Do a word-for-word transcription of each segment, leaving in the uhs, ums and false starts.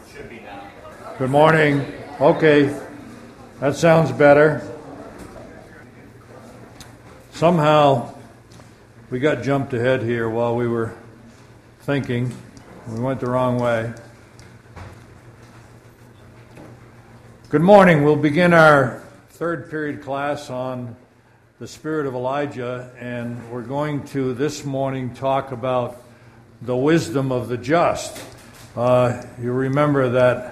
Good morning. Okay, that sounds better. Somehow we got jumped ahead here while we were thinking. We went the wrong way. Good morning. We'll begin our third period class on the spirit of Elijah, and we're going to this morning talk about the wisdom of the just. Uh, you remember that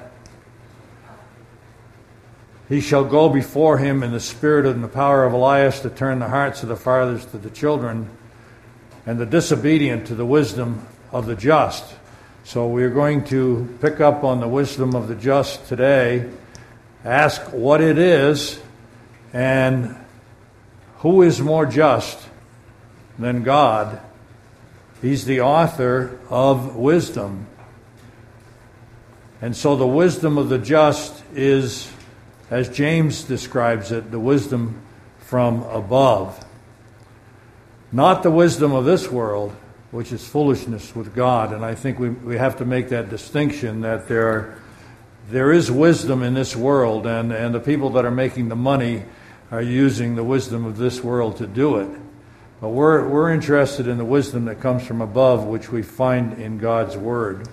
he shall go before him in the spirit and the power of Elias to turn the hearts of the fathers to the children and the disobedient to the wisdom of the just. So we're going to pick up on the wisdom of the just today, ask what it is, and who is more just than God? He's the author of wisdom. And so the wisdom of the just is, as James describes it, the wisdom from above. Not the wisdom of this world, which is foolishness with God. And I think we we have to make that distinction, that there are, there is wisdom in this world, and, and the people that are making the money are using the wisdom of this world to do it. But we're we're interested in the wisdom that comes from above, which we find in God's Word.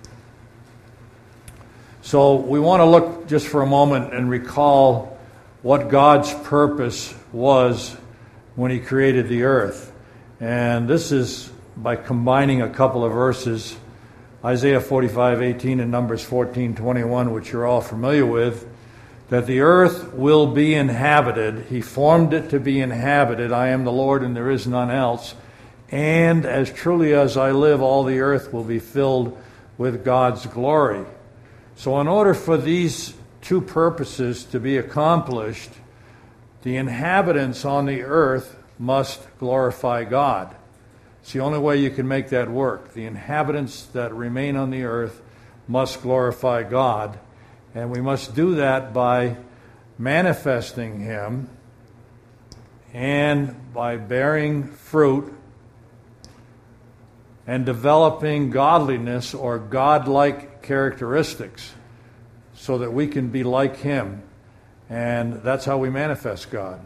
So we want to look just for a moment and recall what God's purpose was when He created the earth. And this is by combining a couple of verses, Isaiah forty-five eighteen and Numbers fourteen twenty-one, which you're all familiar with, that the earth will be inhabited. He formed it to be inhabited. I am the Lord and there is none else. And as truly as I live, all the earth will be filled with God's glory. So in order for these two purposes to be accomplished, the inhabitants on the earth must glorify God. It's the only way you can make that work. The inhabitants that remain on the earth must glorify God. And we must do that by manifesting Him and by bearing fruit and developing godliness or godlike characteristics so that we can be like Him. And that's how we manifest God.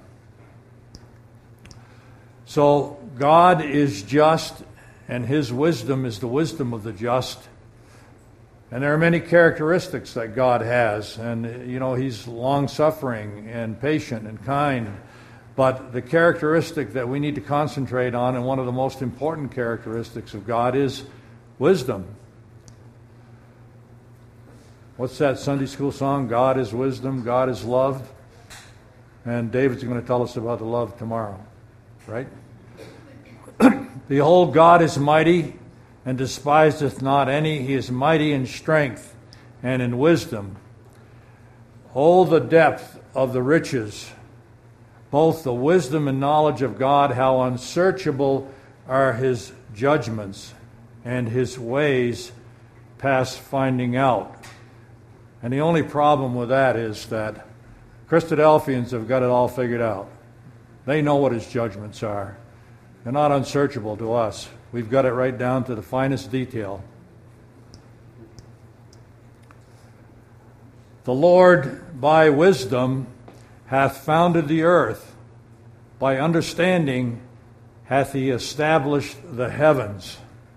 So God is just, and His wisdom is the wisdom of the just. And there are many characteristics that God has. And, you know, He's long-suffering and patient and kind. But the characteristic that we need to concentrate on, and one of the most important characteristics of God, is wisdom. What's that Sunday school song? God is wisdom, God is love. And David's going to tell us about the love tomorrow, right? Behold, God is mighty, and despiseth not any. He is mighty in strength and in wisdom. Oh, the depth of the riches, both the wisdom and knowledge of God, how unsearchable are His judgments, and His ways past finding out. And the only problem with that is that Christadelphians have got it all figured out. They know what His judgments are. They're not unsearchable to us. We've got it right down to the finest detail. The Lord by wisdom hath founded the earth. By understanding hath He established the heavens.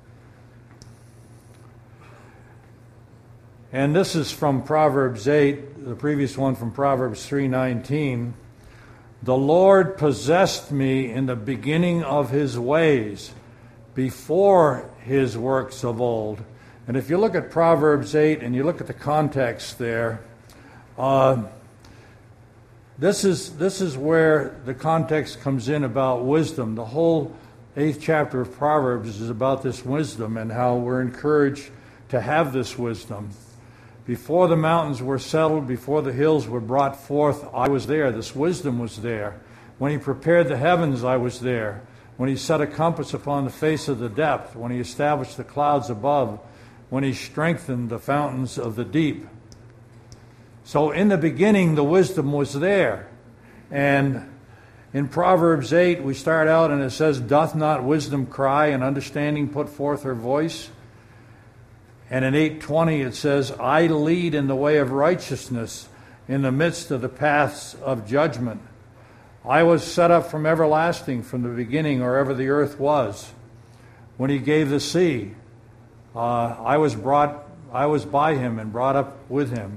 And this is from Proverbs eight, the previous one from Proverbs three nineteen. The Lord possessed me in the beginning of His ways, before His works of old. And if you look at Proverbs eight and you look at the context there, uh, this is this is where the context comes in about wisdom. The whole eighth chapter of Proverbs is about this wisdom and how we're encouraged to have this wisdom. Before the mountains were settled, before the hills were brought forth, I was there. This wisdom was there. When He prepared the heavens, I was there. When He set a compass upon the face of the depth, when He established the clouds above, when He strengthened the fountains of the deep. So in the beginning, the wisdom was there. And in Proverbs eight, we start out and it says, doth not wisdom cry and understanding put forth her voice? And in eight twenty it says, I lead in the way of righteousness in the midst of the paths of judgment. I was set up from everlasting, from the beginning, or ever the earth was. When he gave the sea, uh, I was brought, I was by him and brought up with him.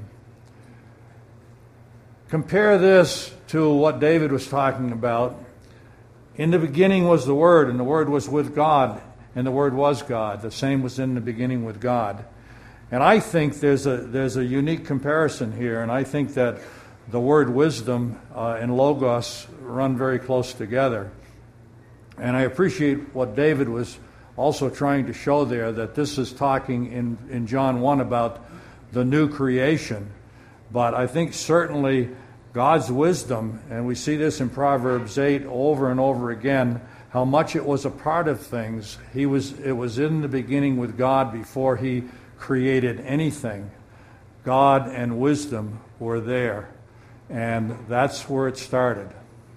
Compare this to what David was talking about. In the beginning was the Word, and the Word was with God, and the Word was God. The same was in the beginning with God. And I think there's a there's a unique comparison here, and I think that the word wisdom uh, and logos run very close together. And I appreciate what David was also trying to show there, that this is talking in, in John one about the new creation. But I think certainly God's wisdom, and we see this in Proverbs eight over and over again, how much it was a part of things. He was it was in the beginning with God before he created anything. God and wisdom were there. And that's where it started.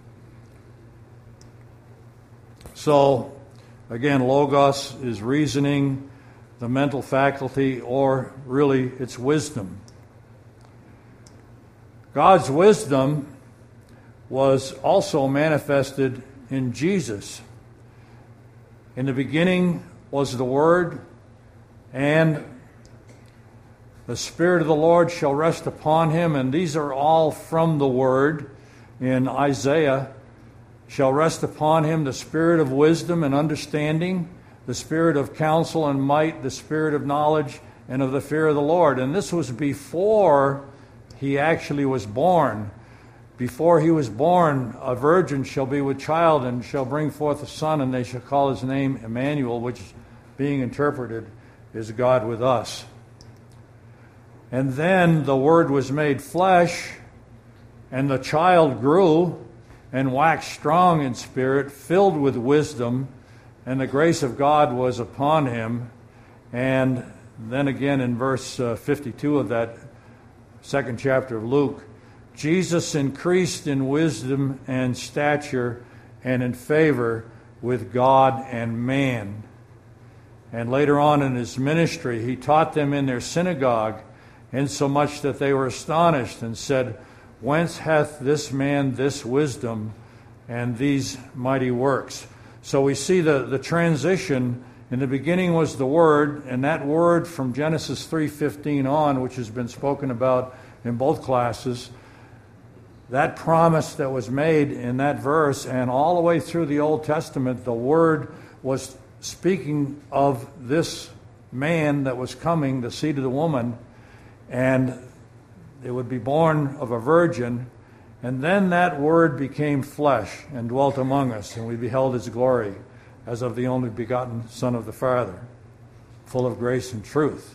So, again, logos is reasoning, the mental faculty, or really it's wisdom. God's wisdom was also manifested in Jesus. In the beginning was the Word, and the Spirit of the Lord shall rest upon him, and these are all from the Word in Isaiah. Shall rest upon him the Spirit of wisdom and understanding, the Spirit of counsel and might, the Spirit of knowledge and of the fear of the Lord. And this was before he actually was born. Before he was born, a virgin shall be with child and shall bring forth a son, and they shall call his name Emmanuel, which, being interpreted, is God with us. And then the Word was made flesh, and the child grew and waxed strong in spirit, filled with wisdom, and the grace of God was upon him. And then again in verse uh, fifty-two of that second chapter of Luke, Jesus increased in wisdom and stature and in favor with God and man. And later on in his ministry, he taught them in their synagogue, insomuch that they were astonished and said, Whence hath this man this wisdom and these mighty works? So we see the, the transition. In the beginning was the Word, and that Word from Genesis three fifteen on, which has been spoken about in both classes, that promise that was made in that verse, and all the way through the Old Testament, the Word was speaking of this man that was coming, the seed of the woman, and it would be born of a virgin. And then that Word became flesh and dwelt among us, and we beheld his glory as of the only begotten Son of the Father, full of grace and truth.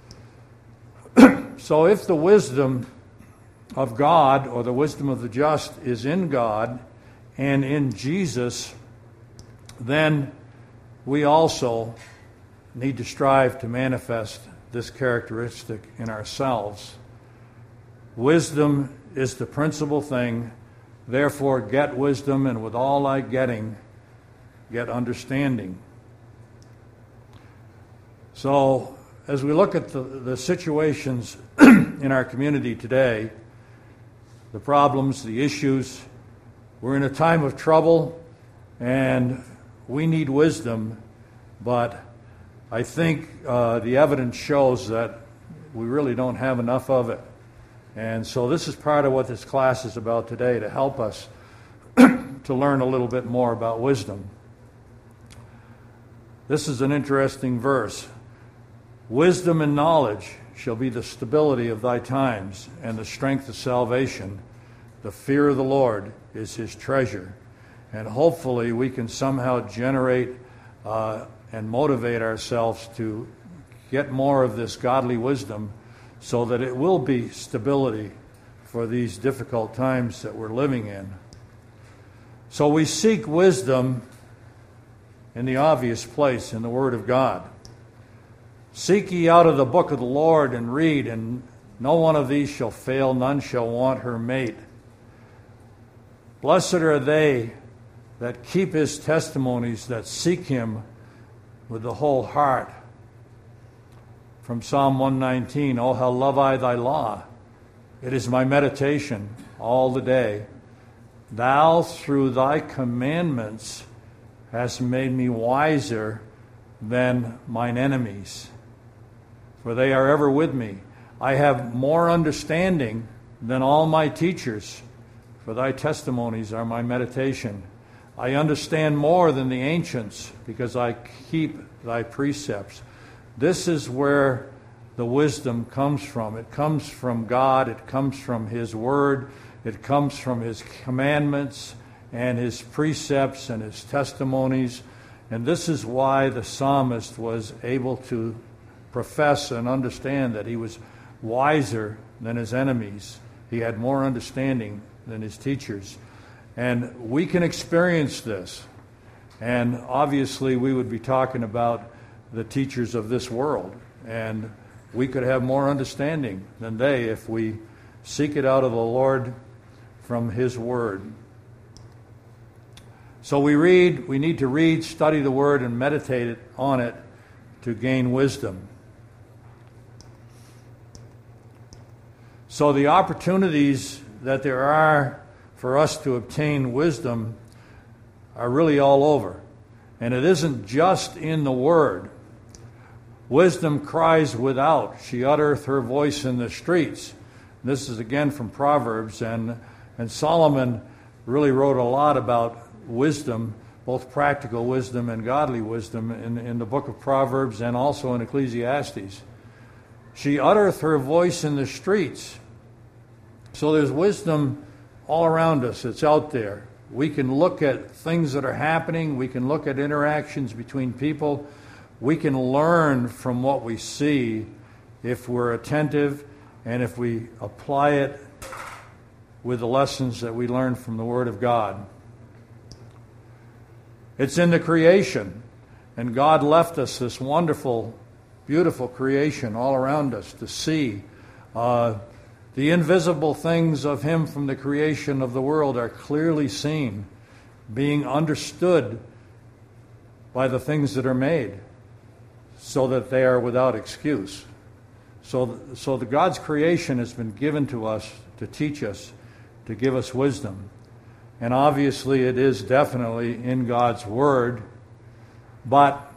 So if the wisdom of God, or the wisdom of the just, is in God and in Jesus, then we also need to strive to manifest this characteristic in ourselves. Wisdom is the principal thing. Therefore, get wisdom, and with all thy getting, get understanding. So, as we look at the, the situations in our community today, the problems, the issues, we're in a time of trouble, and we need wisdom, but I think uh, the evidence shows that we really don't have enough of it. And so this is part of what this class is about today, to help us to learn a little bit more about wisdom. This is an interesting verse. Wisdom and knowledge shall be the stability of thy times, and the strength of salvation. The fear of the Lord is his treasure. And hopefully we can somehow generate uh, and motivate ourselves to get more of this godly wisdom, so that it will be stability for these difficult times that we're living in. So we seek wisdom in the obvious place, in the Word of God. Seek ye out of the book of the Lord and read, and no one of these shall fail, none shall want her mate. Blessed are they that keep his testimonies, that seek him with the whole heart. from Psalm one nineteen, "Oh, how love I thy law. It is my meditation all the day. Thou through thy commandments hast made me wiser than mine enemies, for they are ever with me. I have more understanding than all my teachers, for thy testimonies are my meditation. I understand more than the ancients, because I keep thy precepts." This is where the wisdom comes from. It comes from God. It comes from His Word. It comes from His commandments and His precepts and His testimonies. And this is why the psalmist was able to profess and understand that he was wiser than his enemies. He had more understanding than his teachers. And we can experience this. And obviously we would be talking about the teachers of this world. And we could have more understanding than they if we seek it out of the Lord from His Word. So we read, we need to read, study the Word, and meditate it, on it to gain wisdom. So the opportunities that there are for us to obtain wisdom are really all over. And it isn't just in the Word. Wisdom cries without. She uttereth her voice in the streets. This is again from Proverbs. And, and Solomon really wrote a lot about wisdom, both practical wisdom and godly wisdom, in, in the book of Proverbs and also in Ecclesiastes. She uttereth her voice in the streets. So there's wisdom all around us. It's out there. We can look at things that are happening. We can look at interactions between people. We can learn from what we see if we're attentive and if we apply it with the lessons that we learn from the Word of God. It's in the creation, and God left us this wonderful, beautiful creation all around us to see. Uh, the invisible things of Him from the creation of the world are clearly seen, being understood by the things that are made, so that they are without excuse. So, so the God's creation has been given to us to teach us, to give us wisdom. And obviously it is definitely in God's Word, but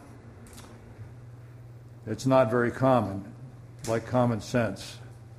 it's not very common, like common sense.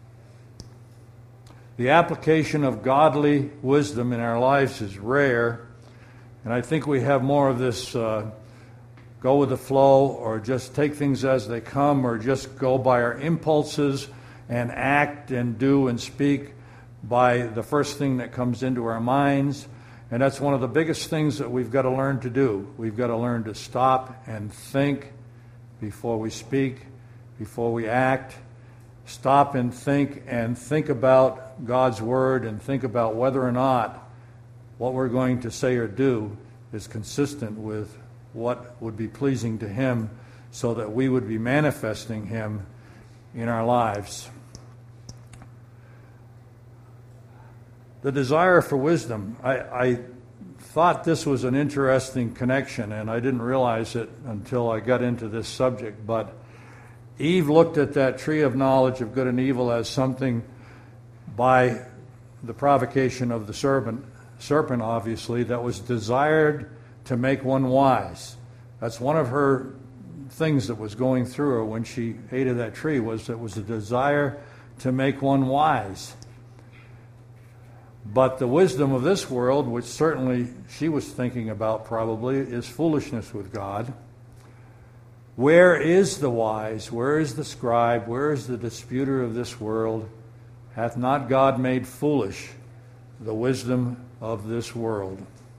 The application of godly wisdom in our lives is rare, and I think we have more of this uh, go with the flow, or just take things as they come, or just go by our impulses and act and do and speak by the first thing that comes into our minds. And that's one of the biggest things that we've got to learn to do. We've got to learn to stop and think before we speak, before we act. Stop and think, and think about God's Word, and think about whether or not what we're going to say or do is consistent with what would be pleasing to Him, so that we would be manifesting Him in our lives. The desire for wisdom. I, I thought this was an interesting connection, and I didn't realize it until I got into this subject. But Eve looked at that tree of knowledge of good and evil as something, by the provocation of the serpent, serpent obviously, that was desired to make one wise. That's one of her things that was going through her when she ate of that tree, was it was a desire to make one wise. But the wisdom of this world, which certainly she was thinking about probably, is foolishness with God. Where is the wise? Where is the scribe? Where is the disputer of this world? Hath not God made foolish the wisdom of this world?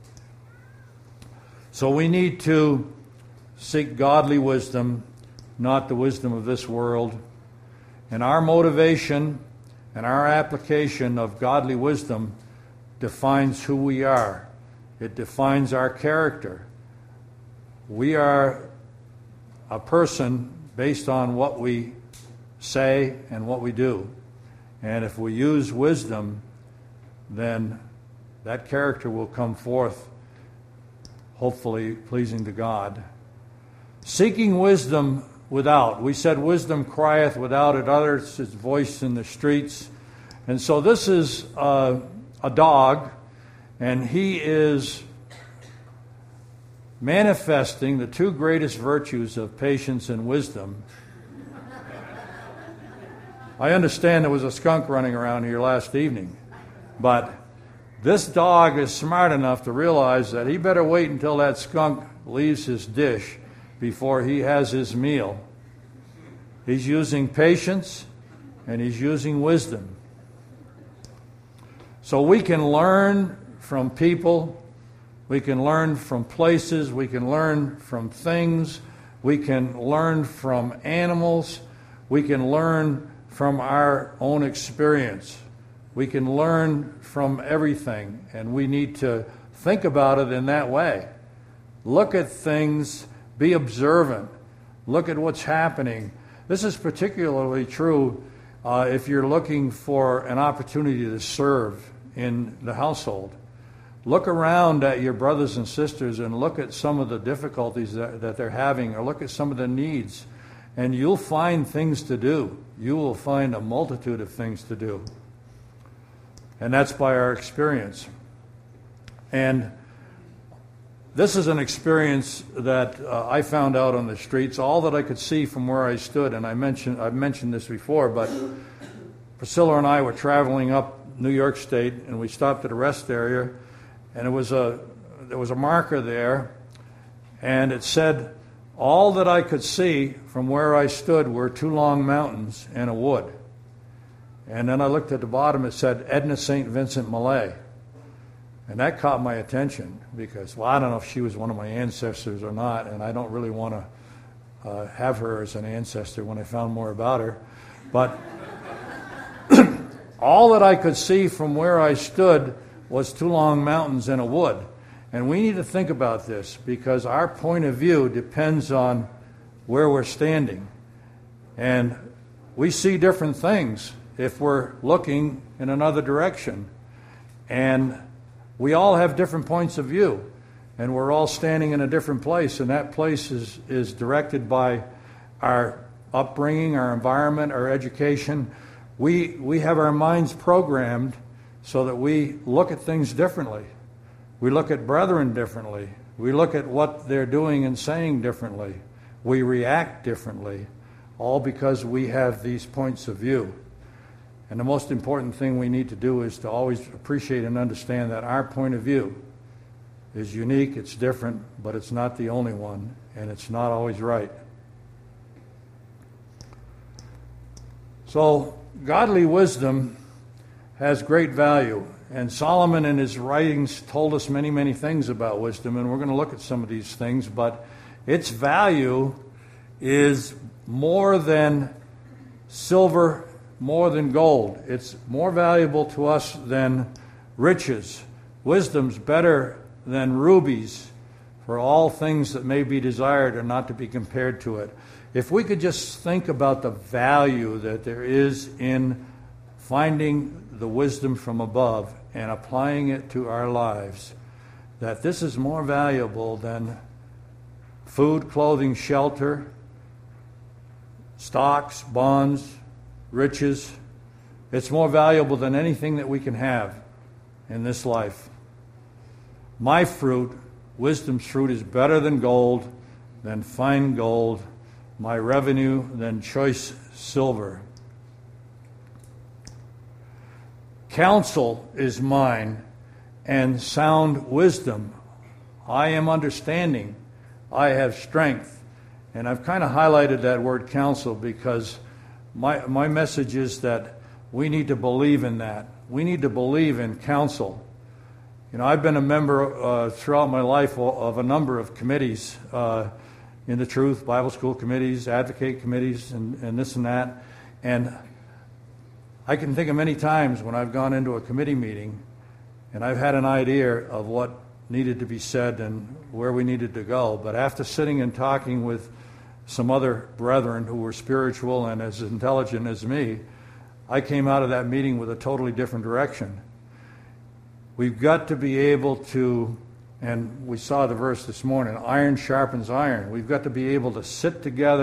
So we need to seek godly wisdom, not the wisdom of this world. And our motivation and our application of godly wisdom defines who we are. It defines our character. We are a person based on what we say and what we do. And if we use wisdom, then that character will come forth, hopefully pleasing to God. Seeking wisdom without. We said wisdom crieth without, it utters its voice in the streets. And so this is uh, a dog, and he is manifesting the two greatest virtues of patience and wisdom. I understand there was a skunk running around here last evening, but this dog is smart enough to realize that he better wait until that skunk leaves his dish before he has his meal. He's using patience and he's using wisdom. So we can learn from people, we can learn from places, we can learn from things, we can learn from animals, we can learn from our own experience. We can learn from everything, and we need to think about it in that way. Look at things, be observant, look at what's happening. This is particularly true uh, if you're looking for an opportunity to serve in the household. Look around at your brothers and sisters and look at some of the difficulties that, that they're having, or look at some of the needs, and you'll find things to do. You will find a multitude of things to do. And that's by our experience. And this is an experience that uh, I found out on the streets, all that I could see from where I stood. And I mentioned, I've mentioned this before, but Priscilla and I were traveling up New York State, and we stopped at a rest area, and it was a there was a marker there, and it said, all that I could see from where I stood were two long mountains and a wood. And then I looked at the bottom, it said Edna Saint Vincent Millay. And that caught my attention because, well, I don't know if she was one of my ancestors or not, and I don't really want to uh, have her as an ancestor when I found more about her. But all that I could see from where I stood was two long mountains and a wood. And we need to think about this because our point of view depends on where we're standing. And we see different things if we're looking in another direction. And we all have different points of view. And we're all standing in a different place. And that place is, is directed by our upbringing, our environment, our education. We, we have our minds programmed so that we look at things differently. We look at brethren differently. We look at what they're doing and saying differently. We react differently, all because we have these points of view. And the most important thing we need to do is to always appreciate and understand that our point of view is unique, it's different, but it's not the only one, and it's not always right. So, godly wisdom has great value. And Solomon in his writings told us many, many things about wisdom, and we're going to look at some of these things, but its value is more than silver, more than gold. It's more valuable to us than riches. Wisdom's better than rubies, for all things that may be desired are not to be compared to it. If we could just think about the value that there is in finding the wisdom from above and applying it to our lives, that this is more valuable than food, clothing, shelter, stocks, bonds, riches. It's more valuable than anything that we can have in this life. My fruit, wisdom's fruit, is better than gold, than fine gold, my revenue than choice silver. Counsel is mine, and sound wisdom. I am understanding. I have strength. And I've kind of highlighted that word counsel because my my message is that we need to believe in that. We need to believe in counsel. You know, I've been a member uh, throughout my life of a number of committees, uh, in the Truth, Bible school committees, advocate committees, and, and this and that. And I can think of many times when I've gone into a committee meeting and I've had an idea of what needed to be said and where we needed to go. But after sitting and talking with some other brethren who were spiritual and as intelligent as me, I came out of that meeting with a totally different direction. We've got to be able to, and we saw the verse this morning, iron sharpens iron. We've got to be able to sit together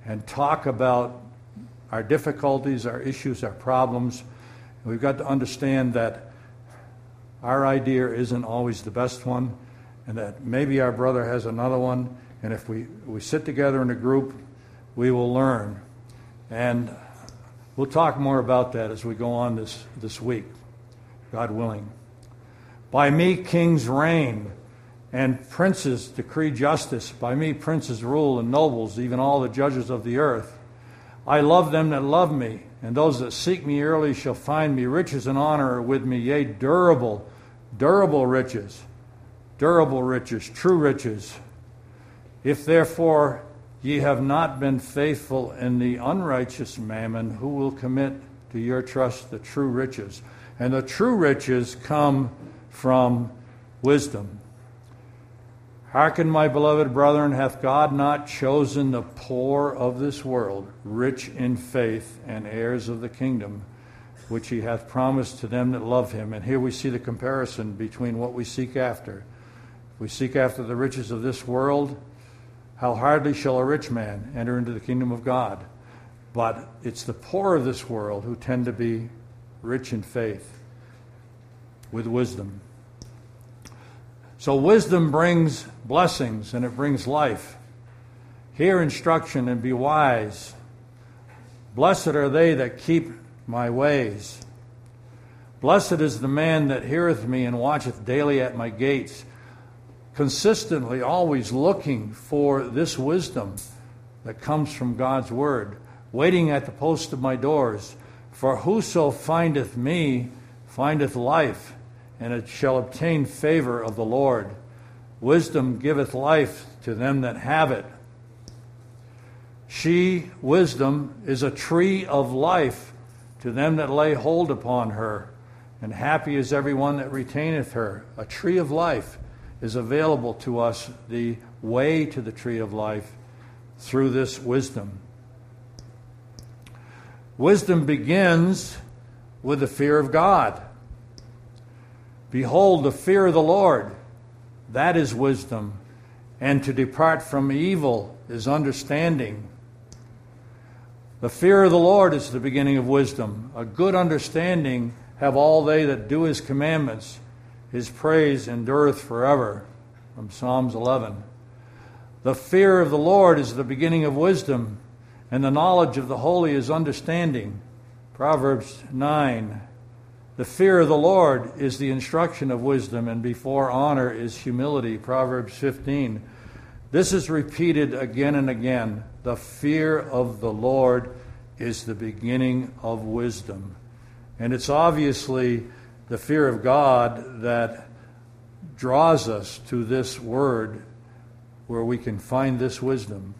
and talk about our difficulties, our issues, our problems. We've got to understand that our idea isn't always the best one, and that maybe our brother has another one, and if we, we sit together in a group, we will learn. And we'll talk more about that as we go on this, this week, God willing. By me kings reign, and princes decree justice. By me princes rule, and nobles, even all the judges of the earth. I love them that love me, and those that seek me early shall find me. Riches and honor are with me, yea, durable, durable riches, durable riches, true riches. If therefore ye have not been faithful in the unrighteous mammon, who will commit to your trust the true riches? And the true riches come from wisdom. Hearken, my beloved brethren, hath God not chosen the poor of this world, rich in faith, and heirs of the kingdom, which he hath promised to them that love him? And here we see the comparison between what we seek after. If we seek after the riches of this world, how hardly shall a rich man enter into the kingdom of God? But it's the poor of this world who tend to be rich in faith, with wisdom. So wisdom brings blessings, and it brings life. Hear instruction and be wise. Blessed are they that keep my ways. Blessed is the man that heareth me and watcheth daily at my gates. Consistently, always looking for this wisdom that comes from God's word, waiting at the post of my doors. For whoso findeth me findeth life, and it shall obtain favor of the Lord. Wisdom giveth life to them that have it. She, wisdom, is a tree of life to them that lay hold upon her, and happy is every one that retaineth her. A tree of life is available to us, the way to the tree of life, through this wisdom. Wisdom begins with the fear of God. Behold, the fear of the Lord, that is wisdom, and to depart from evil is understanding. The fear of the Lord is the beginning of wisdom. A good understanding have all they that do his commandments. His praise endureth forever. From Psalms eleven. The fear of the Lord is the beginning of wisdom, and the knowledge of the holy is understanding. Proverbs nine. The fear of the Lord is the instruction of wisdom, and before honor is humility. Proverbs fifteen. This is repeated again and again. The fear of the Lord is the beginning of wisdom. And it's obviously the fear of God that draws us to this word where we can find this wisdom.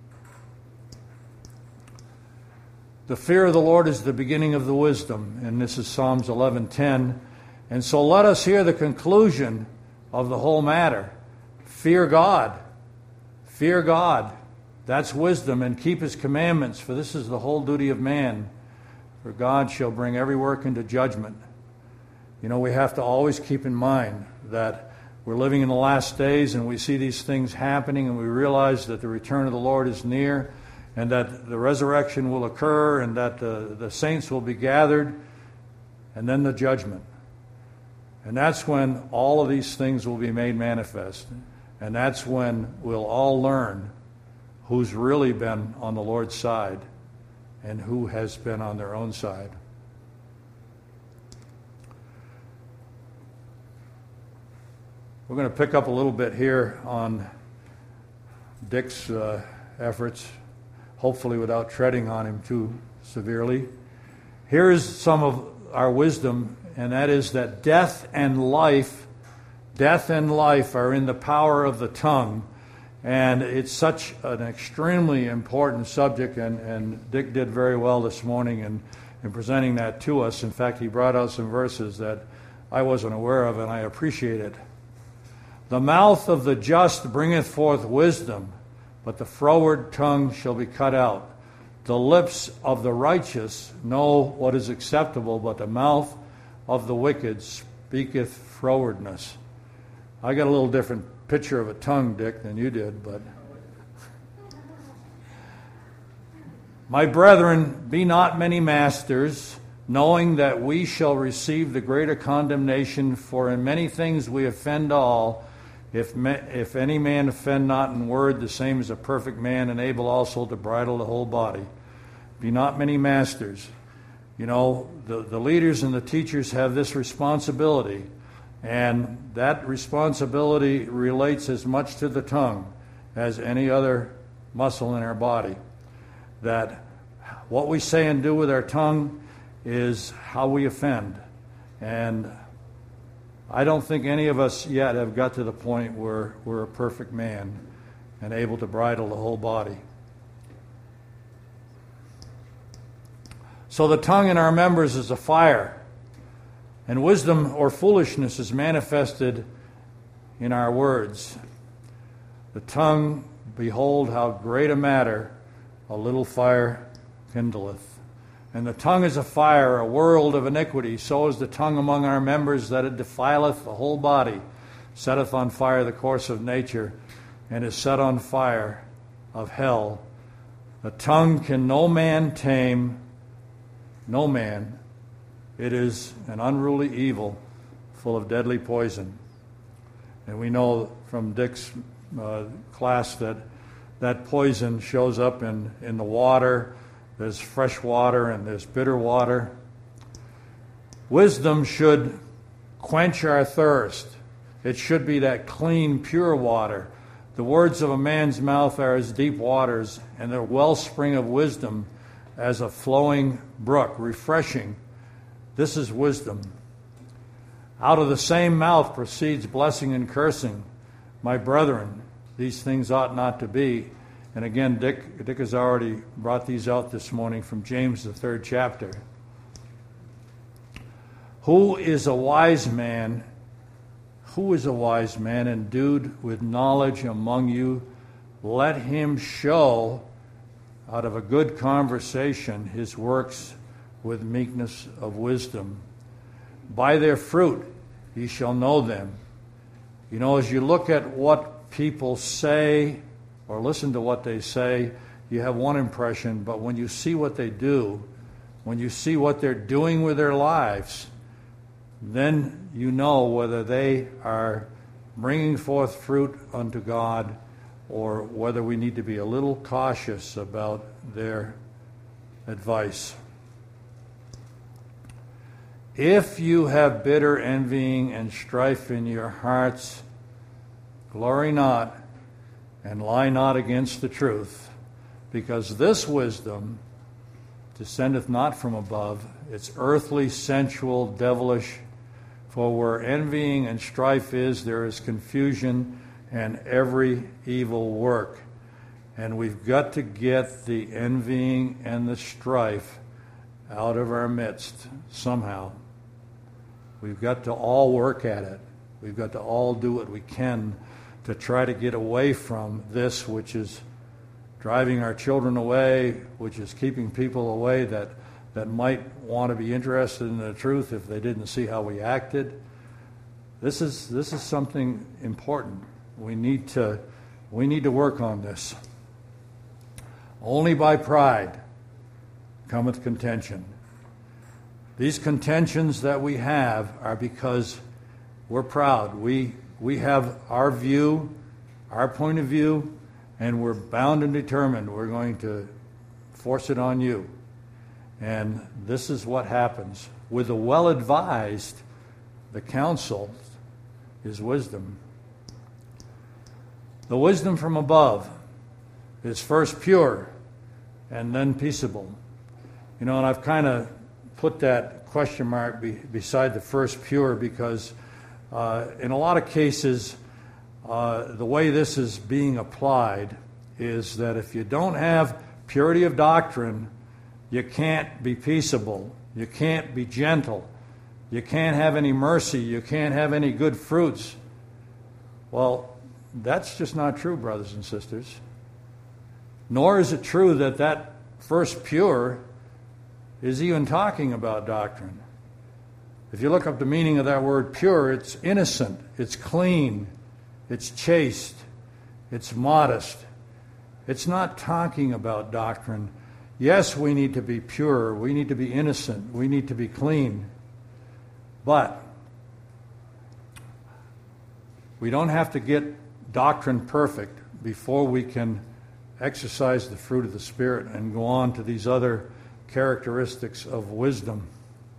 The fear of the Lord is the beginning of the wisdom, and this is Psalms eleven ten. And so let us hear the conclusion of the whole matter. Fear God. Fear God. That's wisdom, and keep his commandments, for this is the whole duty of man. For God shall bring every work into judgment. You know, we have to always keep in mind that we're living in the last days, and we see these things happening, and we realize that the return of the Lord is near, and that the resurrection will occur, and that the, the saints will be gathered, and then the judgment. And that's when all of these things will be made manifest. And that's when we'll all learn who's really been on the Lord's side and who has been on their own side. We're going to pick up a little bit here on Dick's uh, efforts, hopefully without treading on him too severely. Here's some of our wisdom, and that is that death and life, death and life are in the power of the tongue. And it's such an extremely important subject, and, and Dick did very well this morning in, in presenting that to us. In fact, he brought out some verses that I wasn't aware of, and I appreciate it. The mouth of the just bringeth forth wisdom, but the froward tongue shall be cut out. The lips of the righteous know what is acceptable, but the mouth of the wicked speaketh frowardness. I got a little different picture of a tongue, Dick, than you did, but My brethren, be not many masters, knowing that we shall receive the greater condemnation, for in many things we offend all. If me, if any man offend not in word, the same is a perfect man, and able also to bridle the whole body. Be not many masters. You know, the, the leaders and the teachers have this responsibility, and that responsibility relates as much to the tongue as any other muscle in our body. That what we say and do with our tongue is how we offend. And I don't think any of us yet have got to the point where we're a perfect man and able to bridle the whole body. So the tongue in our members is a fire, and wisdom or foolishness is manifested in our words. The tongue, behold how great a matter a little fire kindleth. And the tongue is a fire, a world of iniquity. So is the tongue among our members, that it defileth the whole body, setteth on fire the course of nature, and is set on fire of hell. The tongue can no man tame, no man. It is an unruly evil, full of deadly poison. And we know from Dick's uh, class that that poison shows up in, in the water. There's fresh water and there's bitter water. Wisdom should quench our thirst. It should be that clean, pure water. The words of a man's mouth are as deep waters, and the wellspring of wisdom as a flowing brook, refreshing. This is wisdom. Out of the same mouth proceeds blessing and cursing. My brethren, these things ought not to be. And again, Dick, Dick has already brought these out this morning from James, the third chapter. Who is a wise man? Who is a wise man endued with knowledge among you? Let him show out of a good conversation his works with meekness of wisdom. By their fruit ye shall know them. You know, as you look at what people say or listen to what they say, you have one impression, but when you see what they do, when you see what they're doing with their lives, then you know whether they are bringing forth fruit unto God or whether we need to be a little cautious about their advice. If you have bitter envying and strife in your hearts, glory not and lie not against the truth, because this wisdom descendeth not from above. It's earthly, sensual, devilish. For where envying and strife is, there is confusion and every evil work. And we've got to get the envying and the strife out of our midst somehow. We've got to all work at it. We've got to all do what we can to try to get away from this, which is driving our children away, which is keeping people away that, that might want to be interested in the truth if they didn't see how we acted. This is this is something important. We need to we need to work on this. Only by pride cometh contention. These contentions that we have are because we're proud. We we have our view, our point of view, and we're bound and determined we're going to force it on you. And this is what happens. With the well-advised, the counsel is wisdom. The wisdom from above is first pure and then peaceable. You know, and I've kind of put that question mark be, beside the first pure because uh, in a lot of cases, uh, the way this is being applied is that if you don't have purity of doctrine, you can't be peaceable. You can't be gentle. You can't have any mercy. You can't have any good fruits. Well, that's just not true, brothers and sisters. Nor is it true that that first pure is even talking about doctrine. If you look up the meaning of that word pure, it's innocent, it's clean, it's chaste, it's modest. It's not talking about doctrine. Yes, we need to be pure. We need to be innocent. We need to be clean. But we don't have to get doctrine perfect before we can exercise the fruit of the Spirit and go on to these other characteristics of wisdom.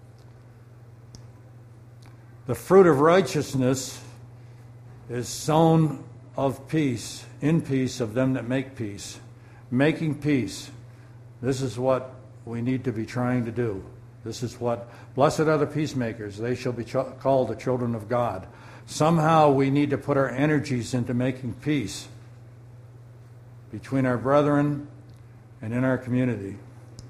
The fruit of righteousness is sown of peace, in peace of them that make peace. Making peace. This is what we need to be trying to do. This is what, blessed are the peacemakers, they shall be ch- called the children of God. Somehow we need to put our energies into making peace between our brethren and in our community.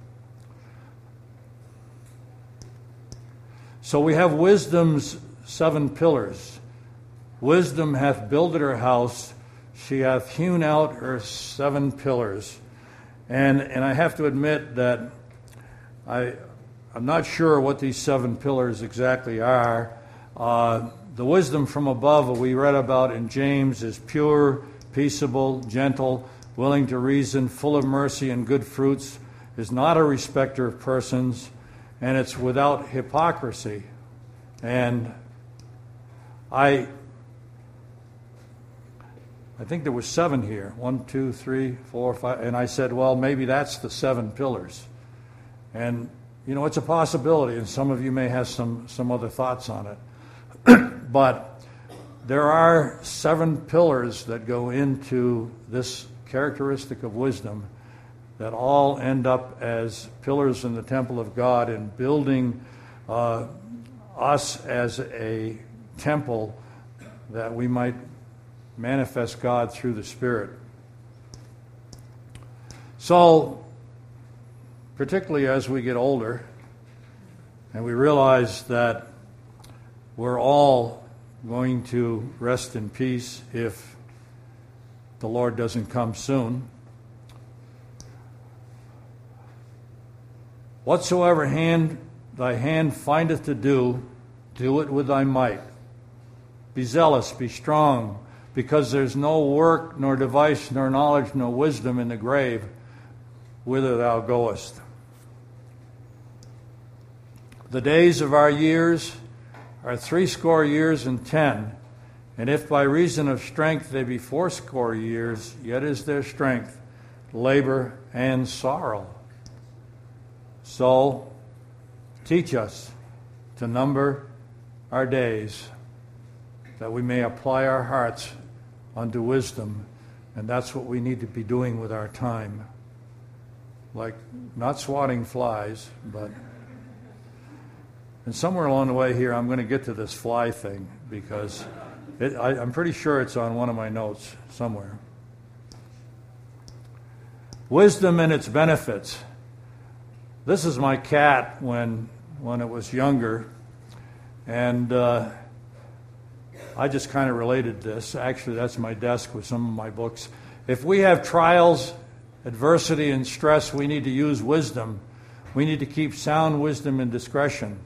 So we have wisdom's seven pillars. Wisdom hath builded her house, she hath hewn out her seven pillars. And and I have to admit that I, I'm not sure what these seven pillars exactly are. Uh, the wisdom from above we read about in James is pure, peaceable, gentle, willing to reason, full of mercy and good fruits, is not a respecter of persons, and it's without hypocrisy. And I I think there were seven here. One, two, three, four, five. And I said, well, maybe that's the seven pillars. And, you know, it's a possibility, and some of you may have some, some other thoughts on it. But there are seven pillars that go into this characteristic of wisdom that all end up as pillars in the temple of God in building uh, us as a temple that we might manifest God through the Spirit. So, particularly as we get older, and we realize that we're all going to rest in peace if the Lord doesn't come soon. Whatsoever hand thy hand findeth to do, do it with thy might. Be zealous, be strong, because there's no work, nor device, nor knowledge, nor wisdom in the grave, whither thou goest. The days of our years are threescore years and ten, and if by reason of strength they be fourscore years, yet is their strength labor and sorrow. So, teach us to number our days, that we may apply our hearts unto wisdom, and that's what we need to be doing with our time. Like, not swatting flies, but... And somewhere along the way here, I'm going to get to this fly thing, because it, I, I'm pretty sure it's on one of my notes somewhere. Wisdom and its benefits. This is my cat when when it was younger, and uh, I just kind of related this. Actually, that's my desk with some of my books. If we have trials, adversity, and stress, we need to use wisdom. We need to keep sound wisdom and discretion.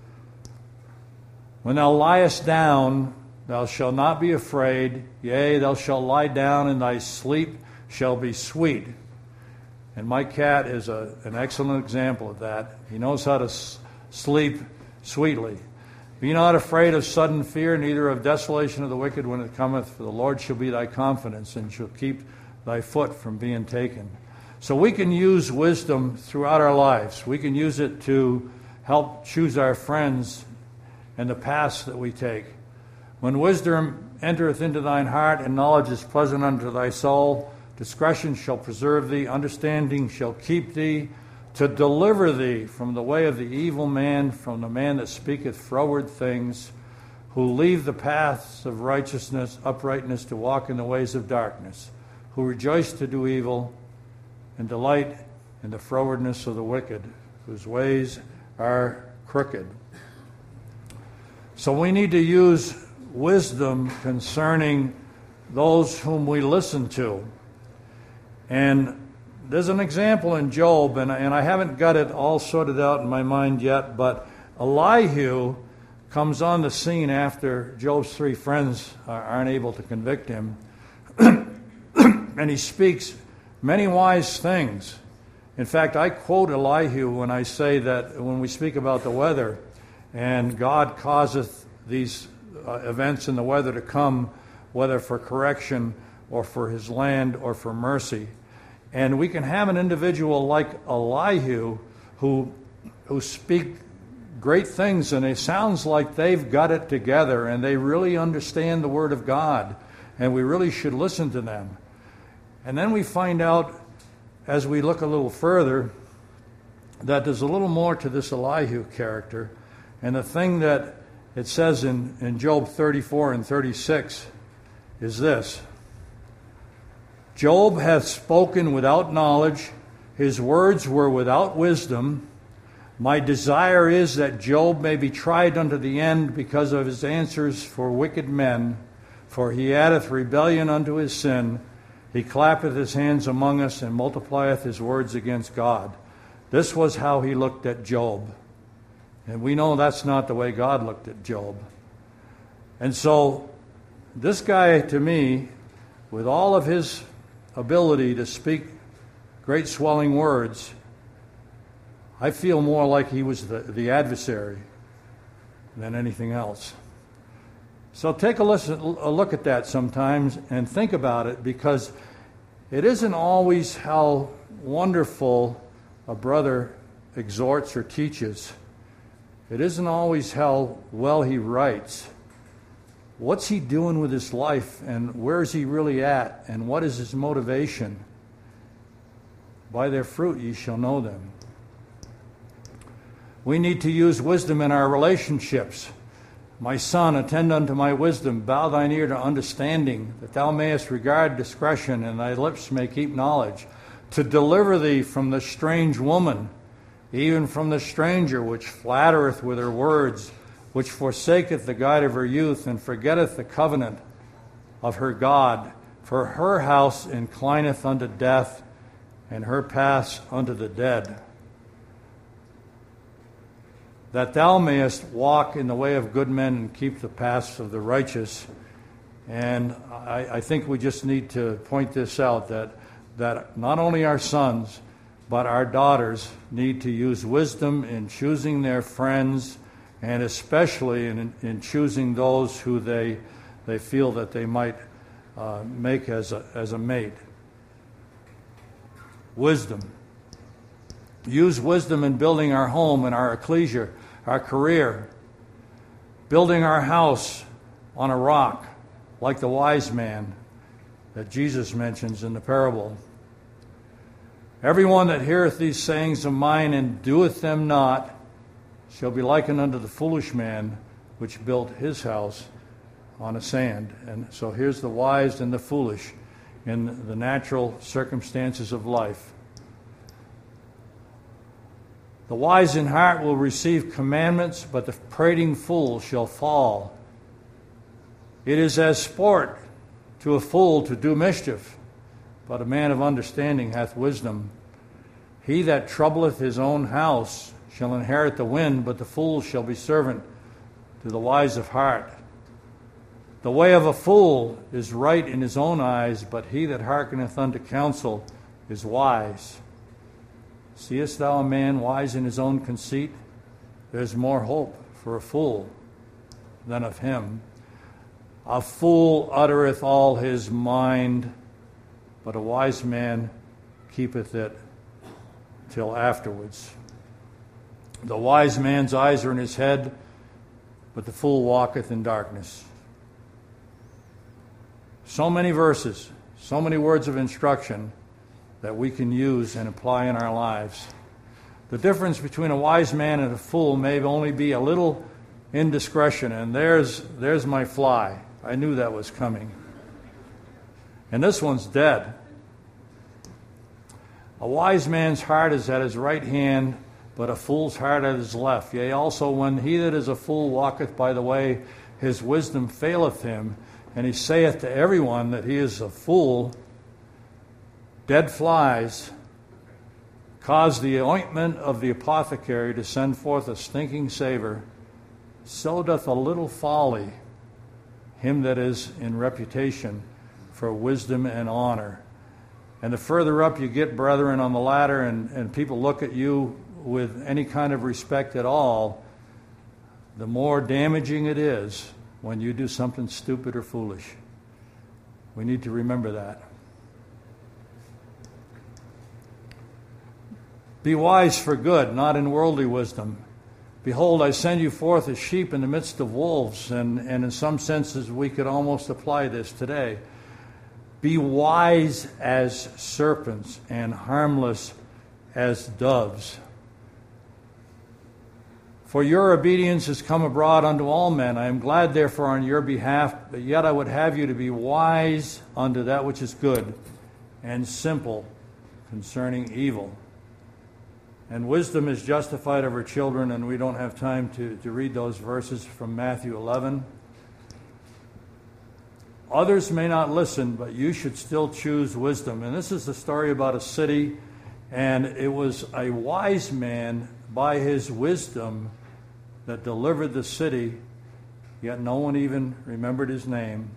When thou liest down, thou shalt not be afraid. Yea, thou shalt lie down, and thy sleep shall be sweet. And my cat is a, an excellent example of that. He knows how to s- sleep sweetly. Be not afraid of sudden fear, neither of desolation of the wicked when it cometh, for the Lord shall be thy confidence, and shall keep thy foot from being taken. So we can use wisdom throughout our lives. We can use it to help choose our friends and the paths that we take. When wisdom entereth into thine heart, and knowledge is pleasant unto thy soul, discretion shall preserve thee, understanding shall keep thee, to deliver thee from the way of the evil man, from the man that speaketh froward things, who leave the paths of righteousness, uprightness, to walk in the ways of darkness, who rejoice to do evil, and delight in the frowardness of the wicked, whose ways are crooked. So we need to use wisdom concerning those whom we listen to. And there's an example in Job, and, and I haven't got it all sorted out in my mind yet, but Elihu comes on the scene after Job's three friends are, aren't able to convict him. And he speaks many wise things. In fact, I quote Elihu when I say that when we speak about the weather, and God causeth these uh, events in the weather to come, whether for correction or for his land or for mercy. And we can have an individual like Elihu who who speak great things, and it sounds like they've got it together and they really understand the Word of God, and we really should listen to them. And then we find out, as we look a little further, that there's a little more to this Elihu character. And the thing that it says in, in Job thirty-four and thirty-six is this: Job hath spoken without knowledge, his words were without wisdom. My desire is that Job may be tried unto the end because of his answers for wicked men. For he addeth rebellion unto his sin. He clappeth his hands among us and multiplieth his words against God. This was how he looked at Job. And we know that's not the way God looked at Job. And so this guy, to me, with all of his ability to speak great swelling words, I feel more like he was the, the adversary than anything else. So take a, listen, a look at that sometimes and think about it, because it isn't always how wonderful a brother exhorts or teaches. It isn't always how well he writes. What's he doing with his life, and where is he really at, and what is his motivation? By their fruit ye shall know them. We need to use wisdom in our relationships. My son, attend unto my wisdom, bow thine ear to understanding, that thou mayest regard discretion, and thy lips may keep knowledge, to deliver thee from the strange woman, even from the stranger which flattereth with her words, which forsaketh the guide of her youth, and forgetteth the covenant of her God. For her house inclineth unto death, and her paths unto the dead. That thou mayest walk in the way of good men and keep the paths of the righteous. And I, I think we just need to point this out, that, that not only our sons, but our daughters need to use wisdom in choosing their friends, and especially in, in choosing those who they, they feel that they might uh, make as a, as a mate. Wisdom. Use wisdom in building our home and our ecclesia, our career, building our house on a rock, like the wise man that Jesus mentions in the parable. Everyone that heareth these sayings of mine and doeth them not shall be likened unto the foolish man which built his house on a sand. And so here's the wise and the foolish in the natural circumstances of life. The wise in heart will receive commandments, but the prating fool shall fall. It is as sport to a fool to do mischief, but a man of understanding hath wisdom. He that troubleth his own house shall inherit the wind, but the fool shall be servant to the wise of heart. The way of a fool is right in his own eyes, but he that hearkeneth unto counsel is wise. Seest thou a man wise in his own conceit? There is more hope for a fool than of him. A fool uttereth all his mind, but a wise man keepeth it till afterwards. The wise man's eyes are in his head, but the fool walketh in darkness. So many verses, so many words of instruction that we can use and apply in our lives. The difference between a wise man and a fool may only be a little indiscretion, and there's there's my fly. I knew that was coming. And this one's dead. A wise man's heart is at his right hand, but a fool's heart at his left. Yea, also when he that is a fool walketh by the way, his wisdom faileth him, and he saith to everyone that he is a fool. Dead flies cause the ointment of the apothecary to send forth a stinking savour. So doth a little folly him that is in reputation for wisdom and honor. And the further up you get, brethren, on the ladder, and, and people look at you with any kind of respect at all, the more damaging it is when you do something stupid or foolish. We need to remember that. Be wise for good, not in worldly wisdom. Behold, I send you forth as sheep in the midst of wolves. And, and in some senses, we could almost apply this today. Be wise as serpents and harmless as doves. For your obedience has come abroad unto all men. I am glad, therefore, on your behalf, but yet I would have you to be wise unto that which is good, and simple concerning evil. And wisdom is justified of her children, and we don't have time to, to read those verses from Matthew eleven. Others may not listen, but you should still choose wisdom. And this is the story about a city, and it was a wise man by his wisdom that delivered the city, yet no one even remembered his name.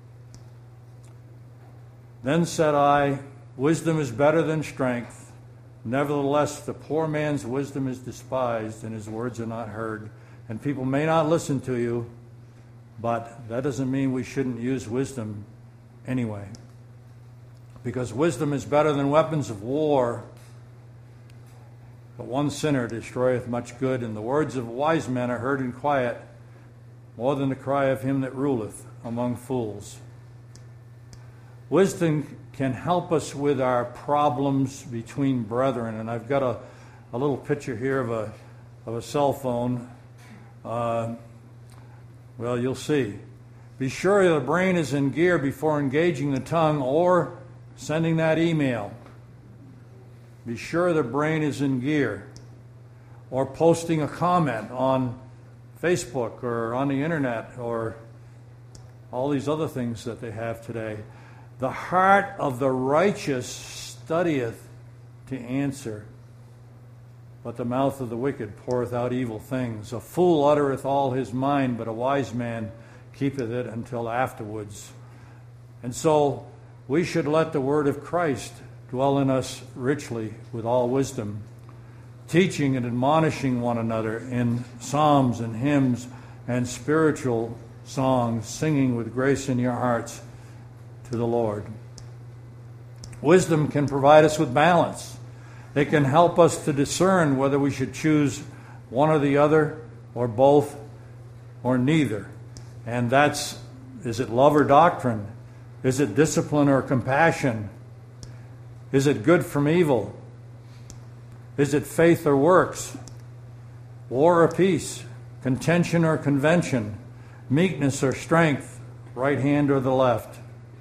Then said I, wisdom is better than strength. Nevertheless, the poor man's wisdom is despised, and his words are not heard. And people may not listen to you, but that doesn't mean we shouldn't use wisdom anyway. Because wisdom is better than weapons of war. But one sinner destroyeth much good, and the words of wise men are heard in quiet, more than the cry of him that ruleth among fools. Wisdom can help us with our problems between brethren. And I've got a, a little picture here of a of a cell phone. Uh, well, you'll see. Be sure the brain is in gear before engaging the tongue or sending that email. Be sure the brain is in gear. Or posting a comment on Facebook or on the internet or all these other things that they have today. The heart of the righteous studieth to answer, but the mouth of the wicked poureth out evil things. A fool uttereth all his mind, but a wise man keepeth it until afterwards. And so we should let the word of Christ dwell in us richly with all wisdom, teaching and admonishing one another in psalms and hymns and spiritual songs, singing with grace in your hearts to the Lord. Wisdom can provide us with balance. It can help us to discern whether we should choose one or the other, or both, or neither. And that's, is it love or doctrine? Is it discipline or compassion? Is it good from evil? Is it faith or works? War or peace? Contention or convention? Meekness or strength? Right hand or the left?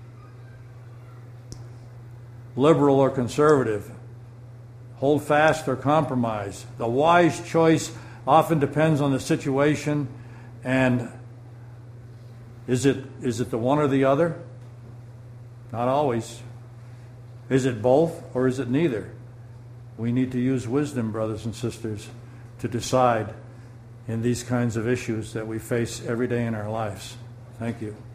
Liberal or conservative? Hold fast or compromise? The wise choice often depends on the situation, and is it is it the one or the other? Not always. Is it both or is it neither? We need to use wisdom, brothers and sisters, to decide in these kinds of issues that we face every day in our lives. Thank you.